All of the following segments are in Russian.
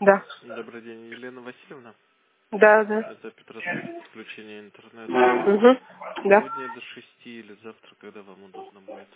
Да. Добрый день, Елена Васильевна. Да, да. Это Петросвет, подключение интернета. Угу. Да. Сегодня до 6 или завтра, когда вам удобно будет?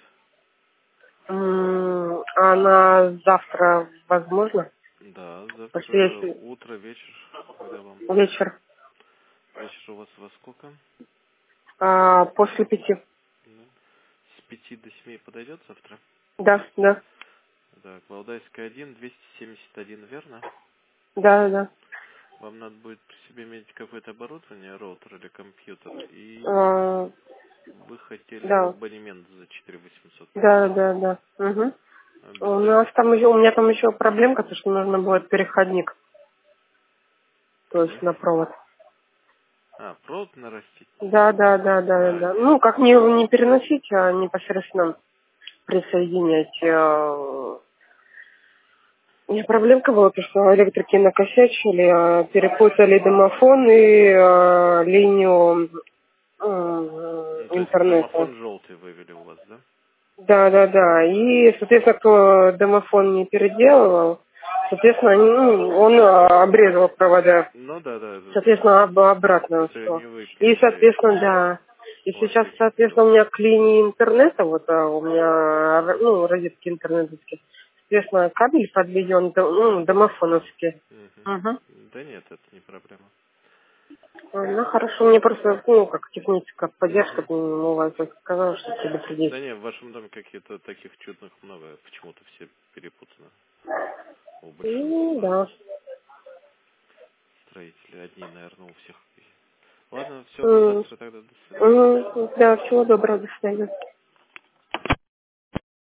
А на завтра возможно? Да, После завтра если утро, вечер, когда вам? вечер. Вечер у вас во сколько? После 5. Да. С 5 до 7 подойдет завтра? Да, да. Так, Валдайская 1, 271, верно? Да, да. Вам надо будет при себе иметь какое-то оборудование, роутер или компьютер, и А, вы хотели бы да. абонемент за 4800 Да, поменять. да, да. Угу. У Обязательно. нас там еще, у меня там еще проблемка, то что нужно будет переходник, то есть Какой? на провод. Провод нарастить? Да, да, да, да, да. Нет. Ну, как не переносить, а непосредственно присоединять. У меня проблемка была, то, что электрики накосячили, перепутали домофон и линию Ну, то есть интернета. домофон желтый вывели у вас, да? Да, да, да. И, соответственно, кто домофон не переделывал, соответственно, он обрезал провода. Ну да, да, Соответственно, обратно это все. не вы И, переделали. соответственно, да. И У вас сейчас, техник соответственно, сделал. у меня к линии интернета, вот у меня, ну, розетки интернетовские, соответственно, кабель подведен, домофоновский. Мгм. Угу. Да нет, это не проблема. Ну, хорошо, мне просто, ну, как техническая поддержка, Мгм. у вас сказала, что предупредить. Да нет, в вашем доме какие-то таких чудных много. Почему-то все перепутаны. У Ну, большинства да. строителей. Одни, наверное, у всех. Ладно, все, до завтра тогда. До свидания. Да, всего доброго, до свидания.